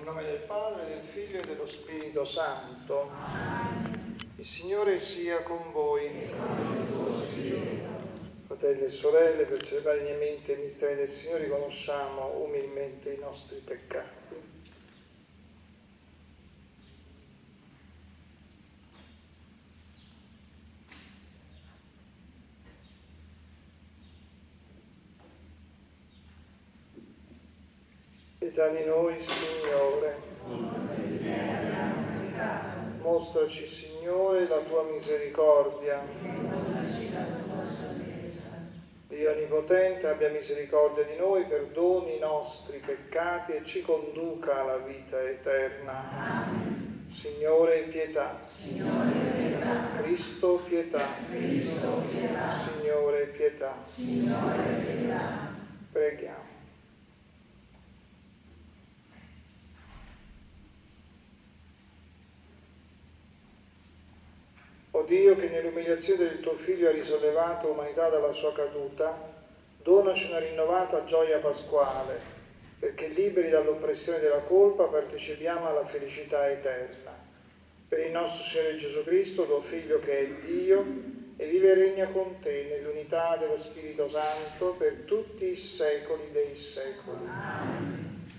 Nel nome del Padre, del Figlio e dello Spirito Santo. Il Signore sia con voi. Fratelli e sorelle, per celebrare degnamente i misteri del Signore, riconosciamo umilmente i nostri peccati. Pietà di noi, Signore. Mostraci, Signore, la tua misericordia. Dio Onnipotente, abbia misericordia di noi, perdoni i nostri peccati e ci conduca alla vita eterna. Signore, pietà. Cristo, pietà. Signore, pietà. Preghiamo. O Dio, che nell'umiliazione del tuo Figlio hai risollevato l'umanità dalla sua caduta, donaci una rinnovata gioia pasquale, perché liberi dall'oppressione della colpa partecipiamo alla felicità eterna. Per il nostro Signore Gesù Cristo, tuo Figlio che è Dio, e vive e regna con te nell'unità dello Spirito Santo per tutti i secoli dei secoli. Amen.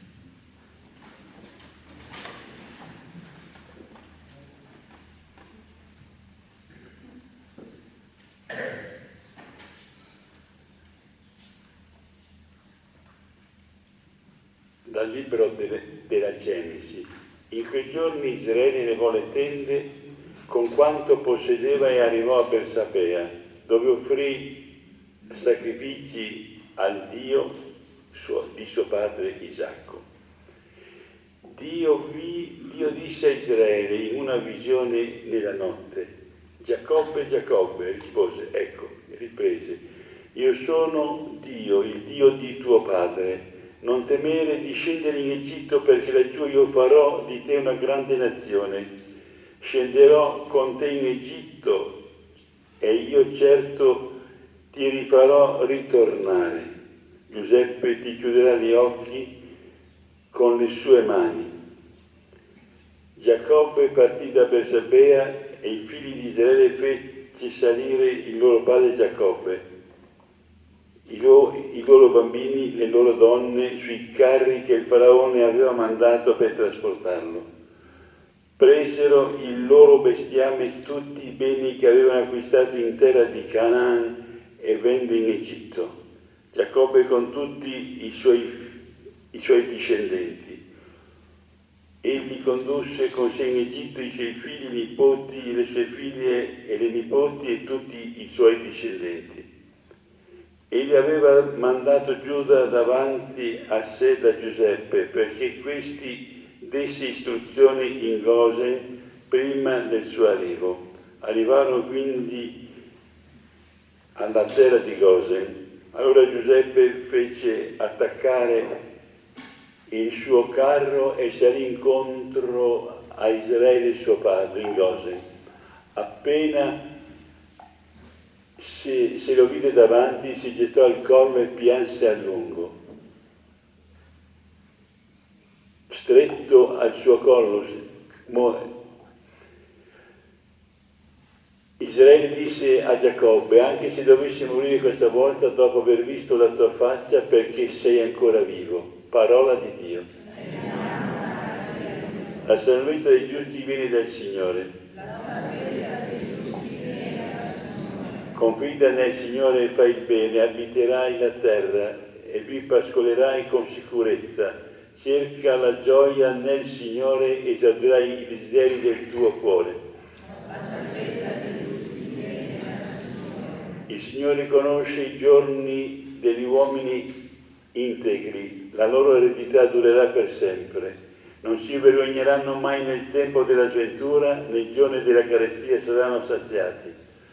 Dal libro della Genesi. In quei giorni Israele levò le tende con quanto possedeva e arrivò a Bersabea, dove offrì sacrifici al Dio di suo padre Isacco. Dio disse a Israele in una visione nella notte: Giacobbe, Giacobbe. Rispose: ecco. Riprese: io sono Dio, il Dio di tuo padre. Non temere di scendere in Egitto, perché laggiù io farò di te una grande nazione. Scenderò con te in Egitto e io certo ti rifarò ritornare. Giuseppe ti chiuderà gli occhi con le sue mani. Giacobbe partì da Bersabea e i figli di Israele fece salire il loro padre Giacobbe, i loro bambini, le loro donne, sui carri che il faraone aveva mandato per trasportarlo. Presero il loro bestiame e tutti i beni che avevano acquistato in terra di Canaan e venne in Egitto. Giacobbe con tutti i suoi discendenti. Egli condusse con sé in Egitto i suoi figli, i nipoti, le sue figlie e le nipoti e tutti i suoi discendenti. Egli aveva mandato Giuda davanti a sé da Giuseppe, perché questi desse istruzioni in Gosen prima del suo arrivo. Arrivarono quindi alla terra di Gosen. Allora Giuseppe fece attaccare il suo carro e salì incontro a Israele suo padre in Gosen. Appena se lo vide davanti, si gettò al collo e pianse a lungo. Stretto al suo collo, Israele disse a Giacobbe: anche se dovessi morire questa volta dopo aver visto la tua faccia, perché sei ancora vivo. Parola di Dio. La salvezza dei giusti viene dal Signore. Confida nel Signore e fai il bene, abiterai la terra e vi pascolerai con sicurezza. Cerca la gioia nel Signore e esaudrai i desideri del tuo cuore. Il Signore conosce i giorni degli uomini integri, la loro eredità durerà per sempre. Non si vergogneranno mai nel tempo della sventura, nei giorni della carestia saranno saziati.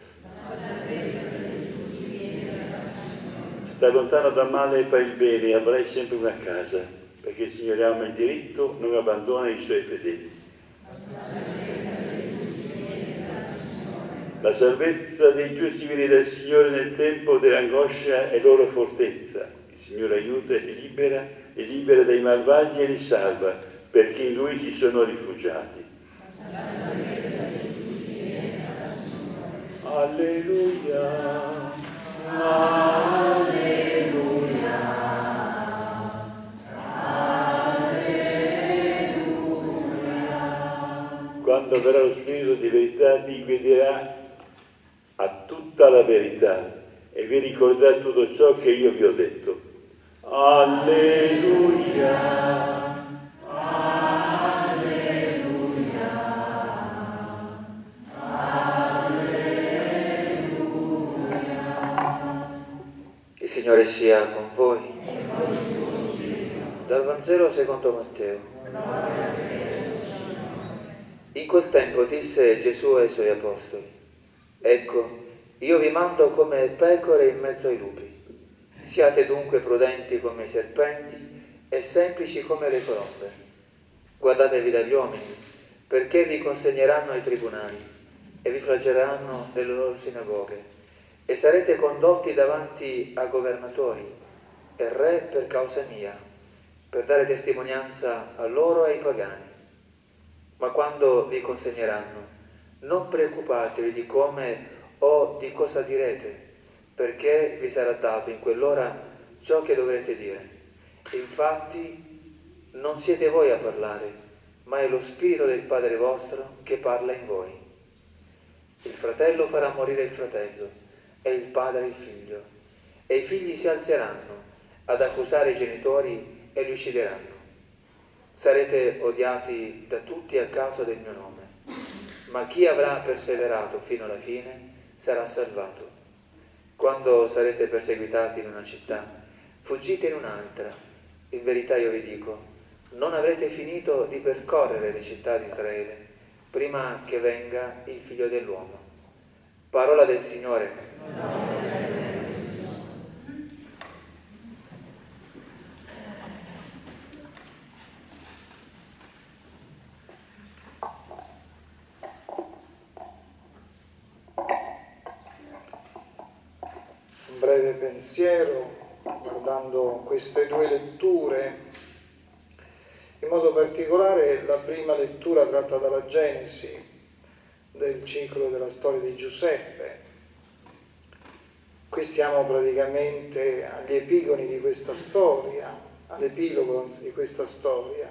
Sta lontano dal male e fai il bene e avrai sempre una casa, perché il Signore ama il diritto, non abbandona i suoi fedeli. La salvezza dei giusti viene dal Signore nel tempo dell'angoscia è loro fortezza. Il Signore aiuta e li libera dai malvagi e li salva. perché in Lui si sono rifugiati. Alleluia, alleluia, alleluia. Quando verrà lo Spirito di verità vi guiderà a tutta la verità e vi ricorderà tutto ciò che io vi ho detto. Alleluia. Il Signore sia con voi. Dal Vangelo secondo Matteo. In quel tempo disse Gesù ai suoi apostoli: ecco, io vi mando come pecore in mezzo ai lupi. Siate dunque prudenti come i serpenti e semplici come le colombe. Guardatevi dagli uomini, perché vi consegneranno ai tribunali e vi flagelleranno nelle loro sinagoghe. E sarete condotti davanti a governatori e re per causa mia, per dare testimonianza a loro e ai pagani. Ma quando vi consegneranno, non preoccupatevi di come o di cosa direte, perché vi sarà dato in quell'ora ciò che dovrete dire. Infatti non siete voi a parlare, ma è lo Spirito del Padre vostro che parla in voi. Il fratello farà morire il fratello, e il padre il figlio, e i figli si alzeranno ad accusare i genitori e li uccideranno. Sarete odiati da tutti a causa del mio nome, ma chi avrà perseverato fino alla fine sarà salvato. Quando sarete perseguitati in una città, fuggite in un'altra. In verità io vi dico, non avrete finito di percorrere le città di Israele prima che venga il Figlio dell'uomo. Parola del Signore. Un breve pensiero guardando queste due letture, in modo particolare la prima lettura tratta dalla Genesi, del ciclo della storia di Giuseppe. Qui siamo praticamente agli epigoni di questa storia, all'epilogo di questa storia.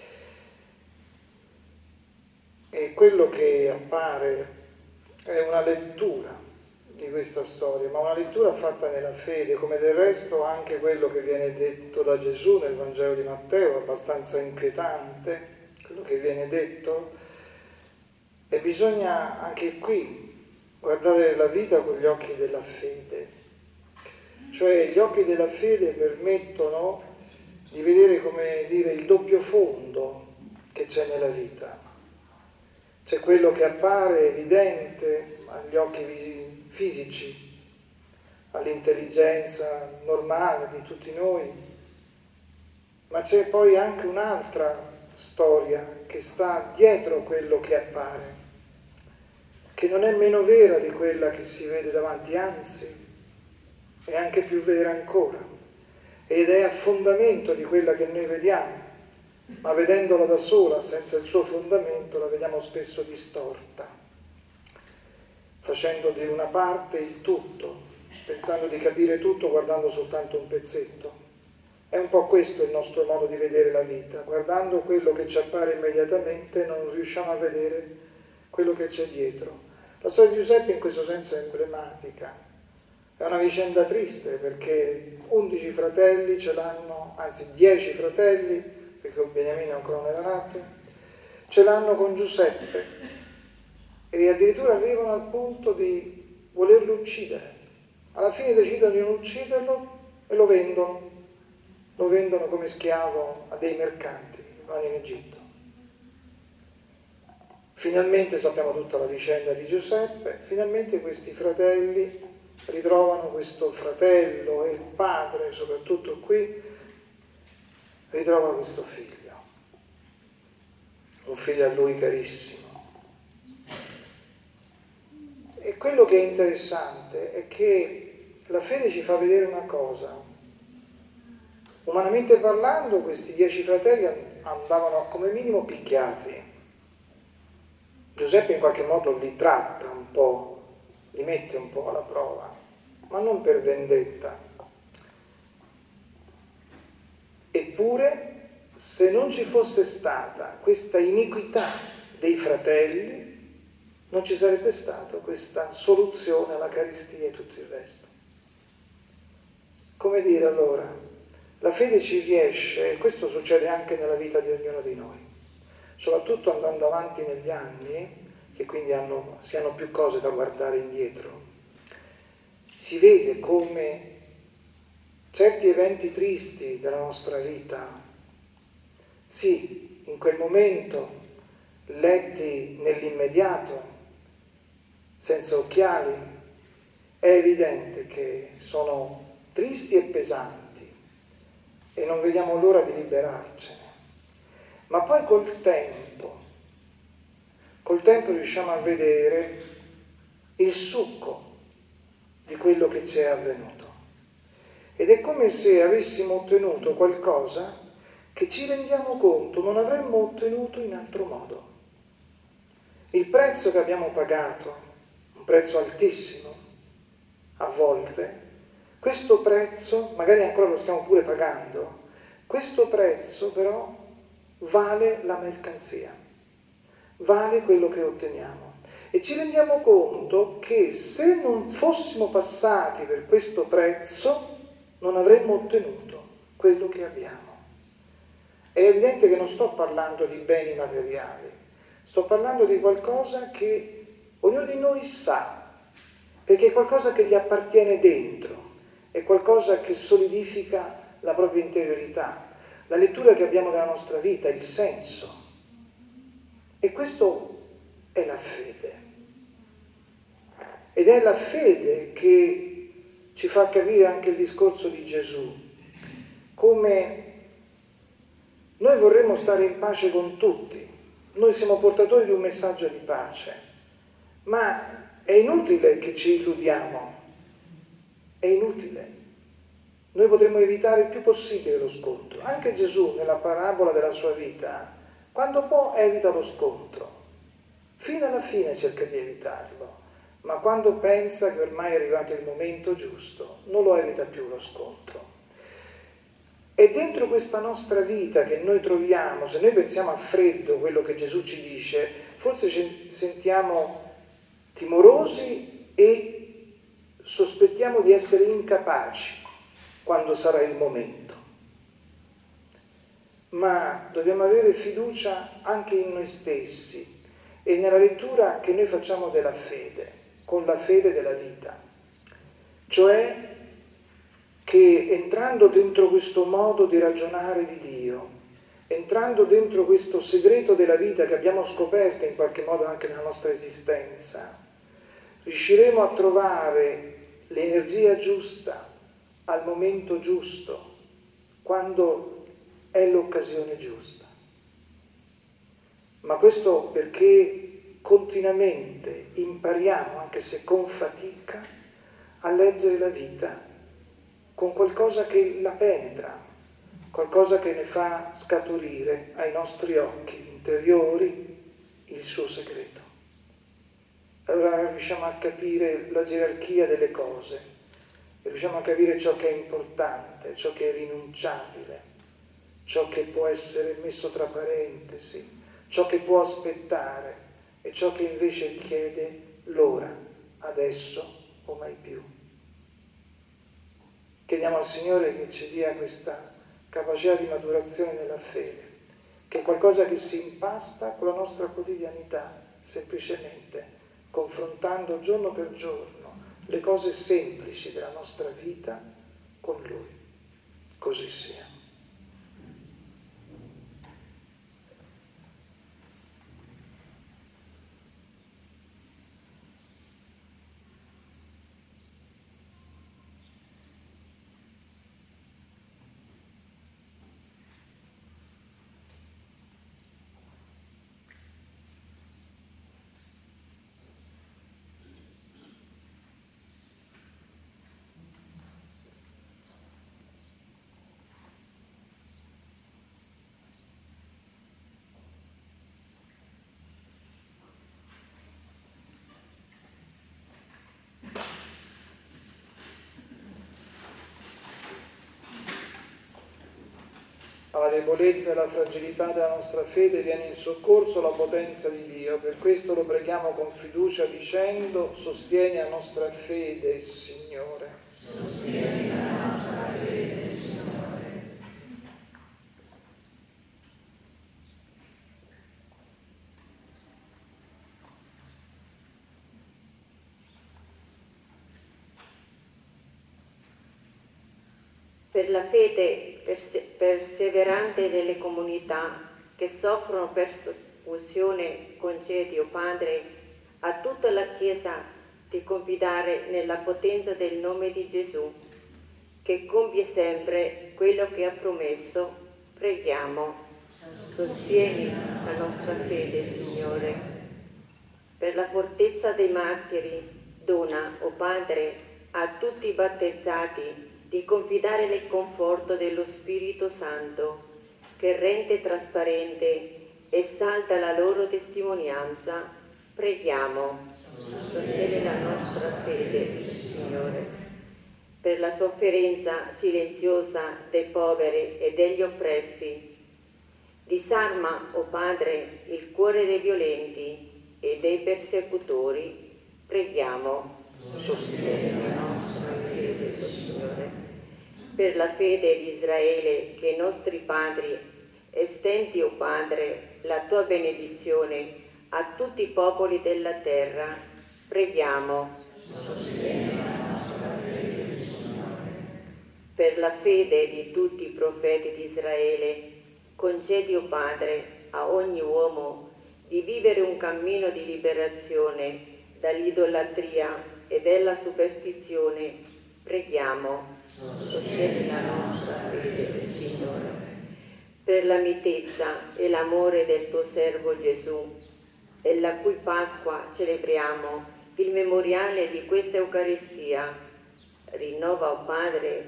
E quello che appare è una lettura di questa storia, ma una lettura fatta nella fede, come del resto anche quello che viene detto da Gesù nel Vangelo di Matteo, abbastanza inquietante, quello che viene detto. E bisogna anche qui guardare la vita con gli occhi della fede. Cioè gli occhi della fede permettono di vedere, come dire, il doppio fondo che c'è nella vita. C'è quello che appare evidente agli occhi fisici, all'intelligenza normale di tutti noi, ma c'è poi anche un'altra storia che sta dietro quello che appare, che non è meno vera di quella che si vede davanti, anzi è anche più vera ancora, ed è a fondamento di quella che noi vediamo, ma vedendola da sola, senza il suo fondamento, la vediamo spesso distorta, facendo di una parte il tutto, pensando di capire tutto guardando soltanto un pezzetto. È un po' questo il nostro modo di vedere la vita, guardando quello che ci appare immediatamente non riusciamo a vedere quello che c'è dietro. La storia di Giuseppe in questo senso è emblematica. È una vicenda triste perché 11 fratelli ce l'hanno, anzi 10 fratelli, perché Beniamino ancora non era nato, ce l'hanno con Giuseppe e addirittura arrivano al punto di volerlo uccidere. Alla fine decidono di non ucciderlo e lo vendono come schiavo a dei mercanti che vanno in Egitto. Finalmente sappiamo tutta la vicenda di Giuseppe, finalmente questi fratelli ritrovano questo fratello e il padre, soprattutto qui, ritrova questo figlio, un figlio a lui carissimo. E quello che è interessante è che la fede ci fa vedere una cosa. Umanamente parlando, questi 10 fratelli andavano come minimo picchiati. Giuseppe in qualche modo li tratta un po', li mette un po' alla prova, ma non per vendetta. Eppure, se non ci fosse stata questa iniquità dei fratelli, non ci sarebbe stata questa soluzione alla carestia e tutto il resto. Come dire allora, la fede ci riesce, e questo succede anche nella vita di ognuno di noi, soprattutto andando avanti negli anni, che quindi si hanno più cose da guardare indietro. Si vede come certi eventi tristi della nostra vita, sì, in quel momento, letti nell'immediato, senza occhiali, è evidente che sono tristi e pesanti e non vediamo l'ora di liberarcene. Ma poi col tempo riusciamo a vedere il succo di quello che ci è avvenuto. Ed è come se avessimo ottenuto qualcosa che ci rendiamo conto non avremmo ottenuto in altro modo. Il prezzo che abbiamo pagato, un prezzo altissimo, a volte, questo prezzo, magari ancora lo stiamo pure pagando, questo prezzo però vale la mercanzia, vale quello che otteniamo. E ci rendiamo conto che se non fossimo passati per questo prezzo, non avremmo ottenuto quello che abbiamo. È evidente che non sto parlando di beni materiali, sto parlando di qualcosa che ognuno di noi sa, perché è qualcosa che gli appartiene dentro, è qualcosa che solidifica la propria interiorità, la lettura che abbiamo della nostra vita, il senso. E questo è la fede. Ed è la fede che ci fa capire anche il discorso di Gesù, come noi vorremmo stare in pace con tutti, noi siamo portatori di un messaggio di pace, ma è inutile che ci illudiamo, è inutile. Noi potremmo evitare il più possibile lo scontro. Anche Gesù, nella parabola della sua vita, quando può evita lo scontro, fino alla fine cerca di evitarlo. Ma quando pensa che ormai è arrivato il momento giusto, non lo evita più lo scontro. E dentro questa nostra vita che noi troviamo, se noi pensiamo a freddo quello che Gesù ci dice, forse ci sentiamo timorosi e sospettiamo di essere incapaci quando sarà il momento. Ma dobbiamo avere fiducia anche in noi stessi e nella lettura che noi facciamo della fede, con la fede della vita, cioè che entrando dentro questo modo di ragionare di Dio, entrando dentro questo segreto della vita che abbiamo scoperto in qualche modo anche nella nostra esistenza, riusciremo a trovare l'energia giusta al momento giusto, quando è l'occasione giusta. Ma questo perché continuamente impariamo, anche se con fatica, a leggere la vita con qualcosa che la penetra, qualcosa che ne fa scaturire ai nostri occhi interiori il suo segreto. Allora riusciamo a capire la gerarchia delle cose, riusciamo a capire ciò che è importante, ciò che è rinunciabile, ciò che può essere messo tra parentesi, ciò che può aspettare e ciò che invece chiede l'ora, adesso o mai più. Chiediamo al Signore che ci dia questa capacità di maturazione nella fede, che è qualcosa che si impasta con la nostra quotidianità, semplicemente confrontando giorno per giorno le cose semplici della nostra vita con Lui. Così sia. Alla debolezza e alla fragilità della nostra fede viene in soccorso la potenza di Dio. Per questo lo preghiamo con fiducia dicendo: sostieni la nostra fede, Signore. Sostieni la nostra fede, Signore. Per la fede perseverante delle comunità che soffrono persecuzione, concedi, o Padre, a tutta la Chiesa di confidare nella potenza del nome di Gesù, che compie sempre quello che ha promesso. Preghiamo. Sostieni la nostra fede, Signore. Per la fortezza dei martiri, dona, o Padre, a tutti i battezzati di confidare nel conforto dello Spirito Santo, che rende trasparente e salda la loro testimonianza. Preghiamo. Sostieni la nostra fede, Signore. Per la sofferenza silenziosa dei poveri e degli oppressi, disarma, o Padre, il cuore dei violenti e dei persecutori. Preghiamo. Sostieni la nostra fede, Signore. Per la fede di Israele, che i nostri padri estendi, o Padre, la tua benedizione a tutti i popoli della terra. Preghiamo. Sostieni la nostra fede, Signore. Per la fede di tutti i profeti di Israele, concedi, o Padre, a ogni uomo di vivere un cammino di liberazione dall'idolatria e dalla superstizione. Preghiamo. Sostieni la nostra fede, Signore. Per la mitezza e l'amore del tuo servo Gesù, e la cui Pasqua celebriamo il memoriale di questa Eucaristia, rinnova, o Padre,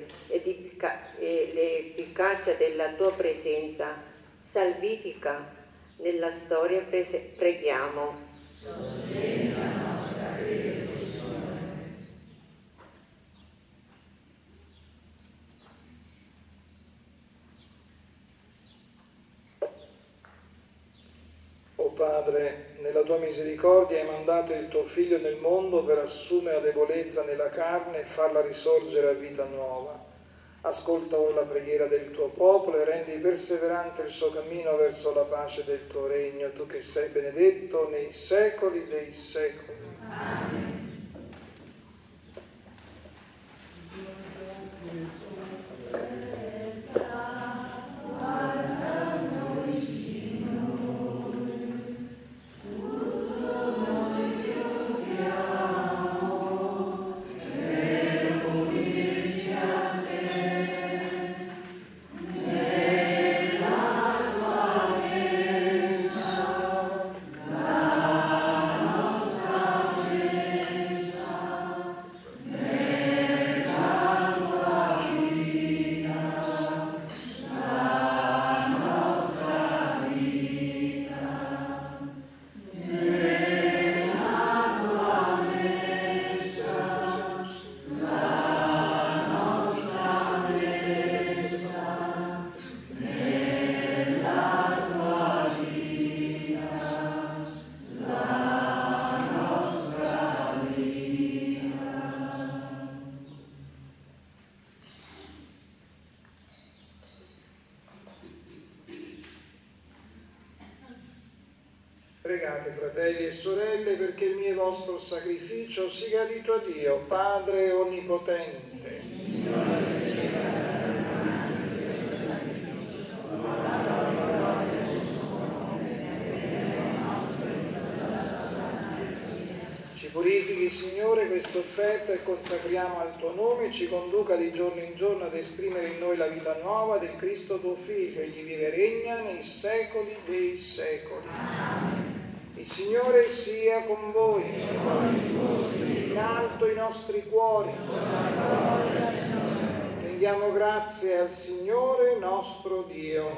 l'efficacia della tua presenza salvifica nella storia. Preghiamo. Sostieni la nostra fede, Signore. O Padre, nella tua misericordia hai mandato il tuo Figlio nel mondo per assumere la debolezza nella carne e farla risorgere a vita nuova. Ascolta ora la preghiera del tuo popolo e rendi perseverante il suo cammino verso la pace del tuo regno, tu che sei benedetto nei secoli dei secoli. Amen. Pregate, fratelli e sorelle, perché il mio e vostro sacrificio sia gradito a Dio, Padre Onnipotente. Ci purifichi, Signore, questa offerta e consacriamo al tuo nome, ci conduca di giorno in giorno ad esprimere in noi la vita nuova del Cristo tuo Figlio, egli vive e regna nei secoli dei secoli. Il Signore sia con voi, in alto i nostri cuori. Rendiamo grazie al Signore nostro Dio.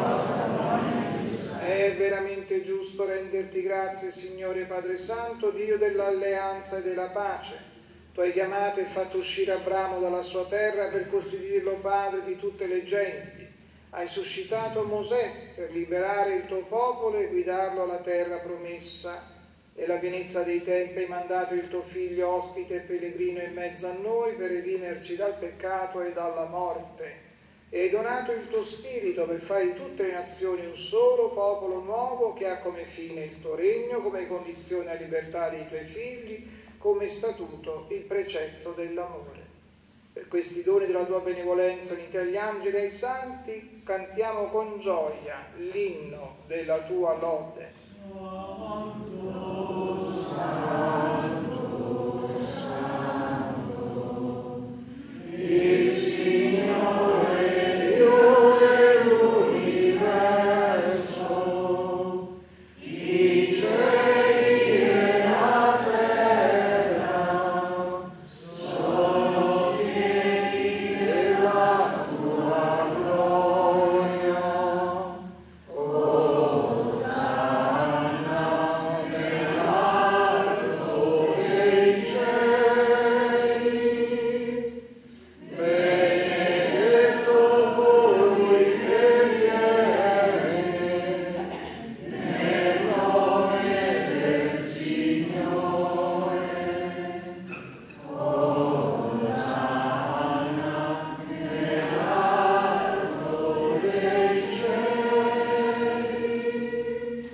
È veramente giusto renderti grazie, Signore Padre Santo, Dio dell'alleanza e della pace. Tu hai chiamato e fatto uscire Abramo dalla sua terra per costituirlo padre di tutte le genti. Hai suscitato Mosè per liberare il tuo popolo e guidarlo alla terra promessa. Nella pienezza dei tempi hai mandato il tuo figlio ospite e pellegrino in mezzo a noi per redimerci dal peccato e dalla morte. E hai donato il tuo spirito per fare di tutte le nazioni un solo popolo nuovo che ha come fine il tuo regno, come condizione la libertà dei tuoi figli, come statuto il precetto dell'amore. Per questi doni della tua benevolenza uniti agli angeli e ai santi, cantiamo con gioia l'inno della tua lode. Il Signore, Dio dell'universo, i cieli e la terra sono pieni della tua gloria. Osanna nell'alto dei cieli. Benedetto colui che viene nel nome del Signore. Osanna nell'alto dei cieli.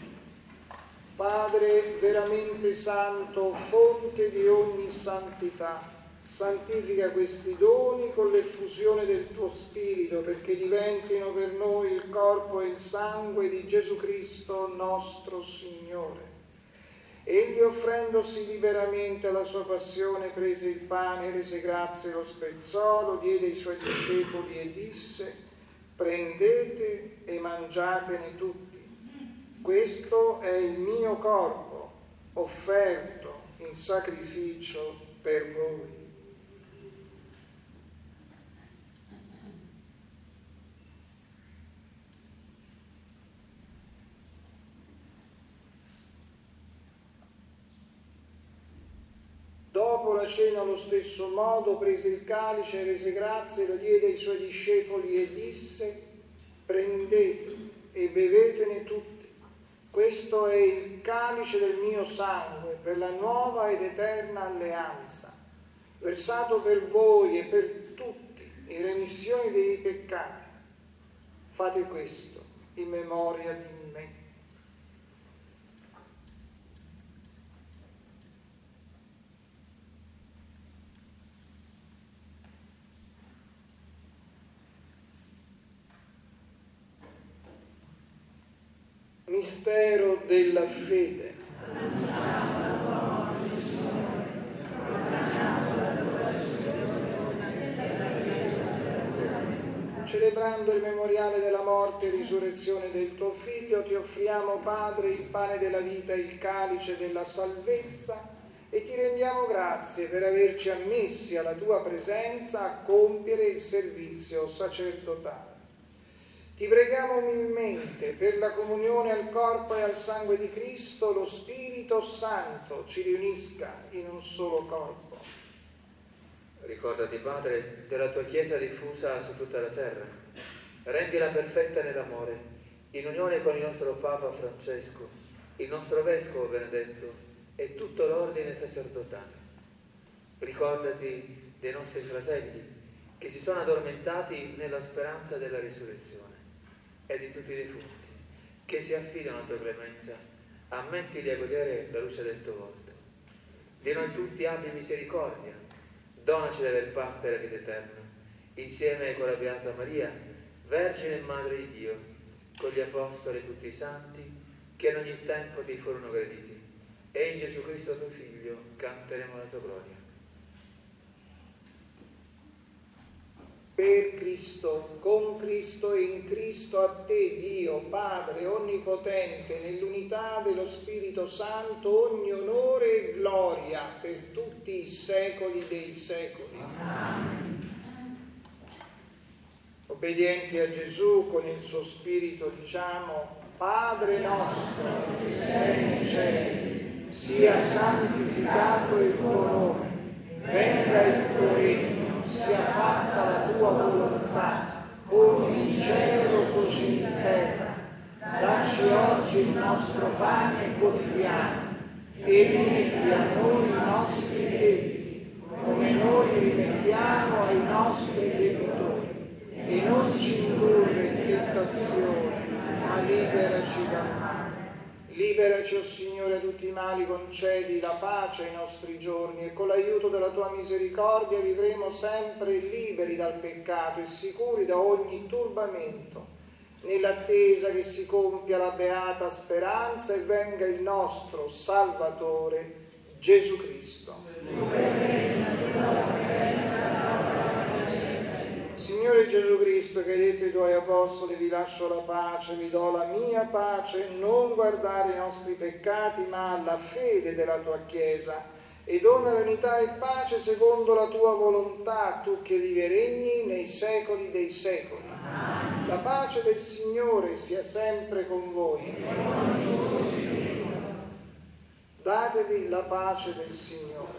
Padre veramente santo, fonte di ogni santità, santifica questi doni con l'effusione del tuo Spirito, perché diventino per noi il corpo e il sangue di Gesù Cristo nostro Signore. Egli, offrendosi liberamente alla sua passione, prese il pane, rese grazie, lo spezzò, lo diede ai suoi discepoli e disse: prendete e mangiatene tutti. Questo è il mio corpo, offerto in sacrificio per voi. Dopo la cena, allo stesso modo, prese il calice, rese grazie, lo diede ai suoi discepoli e disse: prendete e bevetene tutti. Questo è il calice del mio sangue per la nuova ed eterna alleanza, versato per voi e per tutti in remissione dei peccati. Fate questo in memoria di me. Mistero della fede. Celebrando il memoriale della morte e risurrezione del tuo Figlio, ti offriamo, Padre, il pane della vita e il calice della salvezza, e ti rendiamo grazie per averci ammessi alla tua presenza a compiere il servizio sacerdotale. Ti preghiamo umilmente per la comunione al corpo e al sangue di Cristo, lo Spirito Santo ci riunisca in un solo corpo. Ricordati, Padre, della tua Chiesa diffusa su tutta la terra. Rendila perfetta nell'amore, in unione con il nostro Papa Francesco, il nostro Vescovo Benedetto e tutto l'ordine sacerdotale. Ricordati dei nostri fratelli che si sono addormentati nella speranza della risurrezione, e di tutti i defunti che si affidano alla tua clemenza. Ammettili a godere la luce del tuo volto. Di noi tutti abbi misericordia, donaci di aver parte la vita eterna, insieme con la Beata Maria, Vergine e Madre di Dio, con gli Apostoli e tutti i santi che in ogni tempo ti furono graditi, e in Gesù Cristo tuo Figlio canteremo la tua gloria. Per Cristo, con Cristo e in Cristo, a te, Dio, Padre Onnipotente, nell'unità dello Spirito Santo, ogni onore e gloria per tutti i secoli dei secoli. Amen. Obbedienti a Gesù, con il suo Spirito diciamo: Padre nostro che sei nei cieli, sia santificato il tuo nome, venga il tuo regno, sia fatta la tua volontà, come in cielo così in terra. Dacci oggi il nostro pane quotidiano e rimetti a noi i nostri debiti, come noi rimettiamo ai nostri debitori. E non ci indurre in tentazione, ma liberaci dal male. Liberaci, o Signore, da tutti i mali, concedi la pace ai nostri giorni e con l'aiuto della tua misericordia vivremo sempre liberi dal peccato e sicuri da ogni turbamento, nell'attesa che si compia la beata speranza e venga il nostro Salvatore Gesù Cristo. Signore Gesù Cristo, che hai detto ai tuoi apostoli: vi lascio la pace, vi do la mia pace, non guardare i nostri peccati ma alla fede della tua Chiesa, e dona l'unità e pace secondo la tua volontà, tu che vivi e regni nei secoli dei secoli. La pace del Signore sia sempre con voi. Datevi la pace del Signore.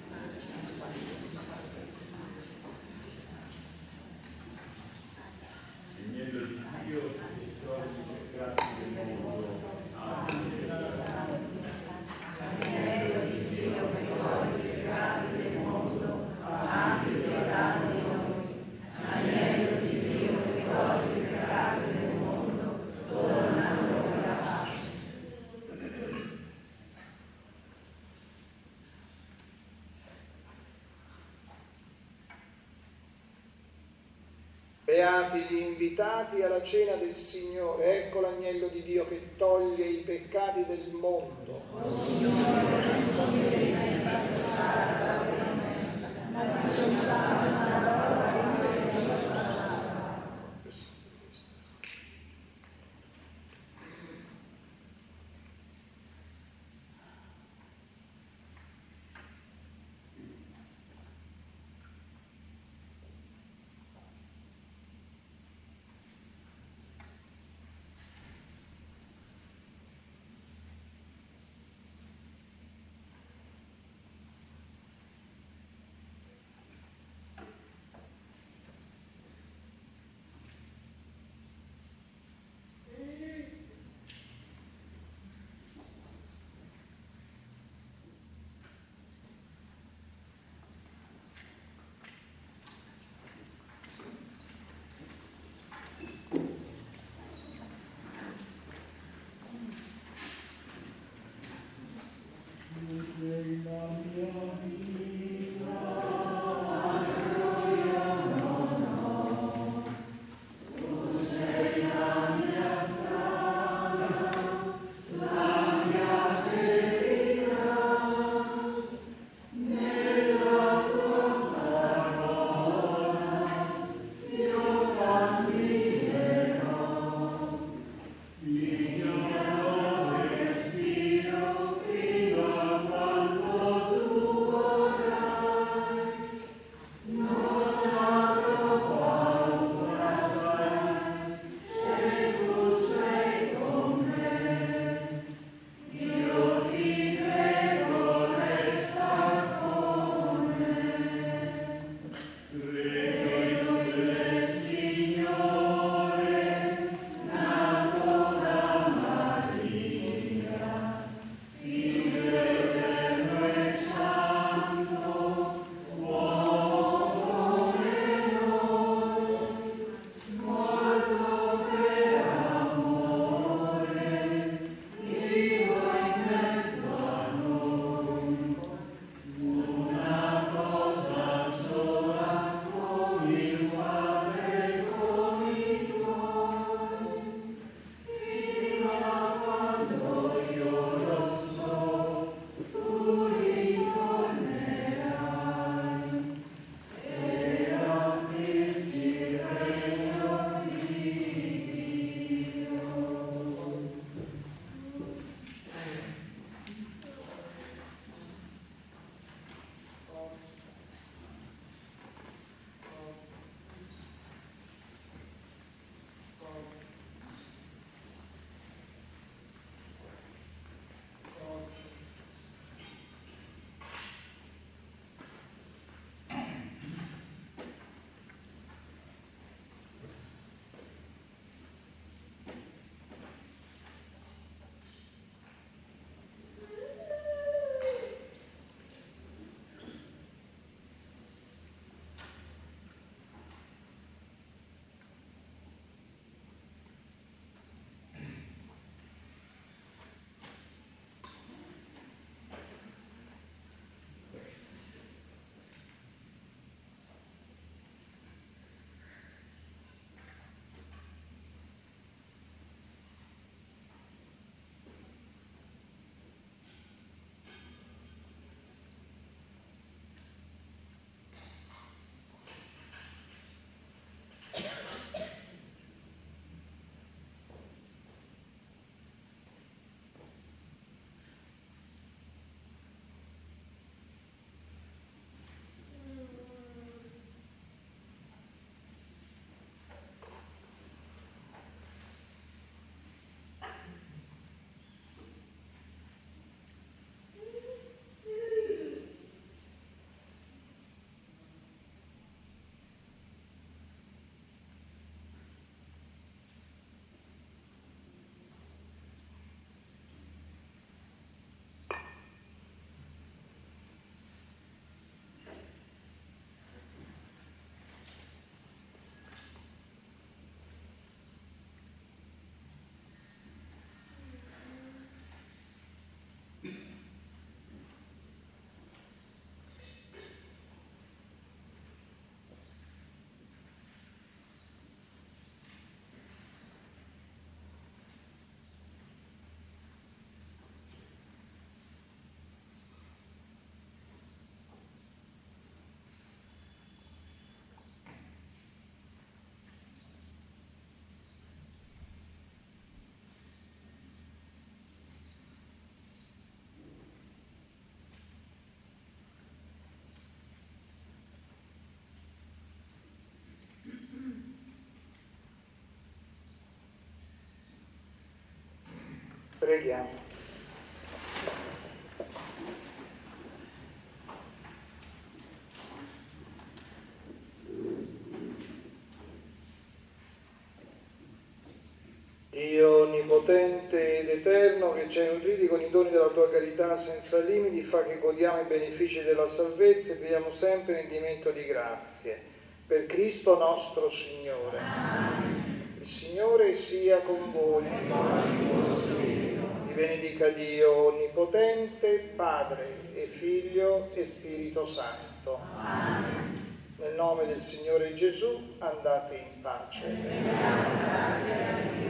Beati gli invitati alla cena del Signore, ecco l'agnello di Dio che toglie i peccati del mondo. Preghiamo. Dio onnipotente ed eterno, che ci hai nutriti con i doni della tua carità senza limiti, fa che godiamo i benefici della salvezza e viviamo sempre in rendimento di grazie. Per Cristo nostro Signore. Amen. Il Signore sia con voi. Vi benedica Dio onnipotente, Padre e Figlio e Spirito Santo. Amen. Nel nome del Signore Gesù andate in pace.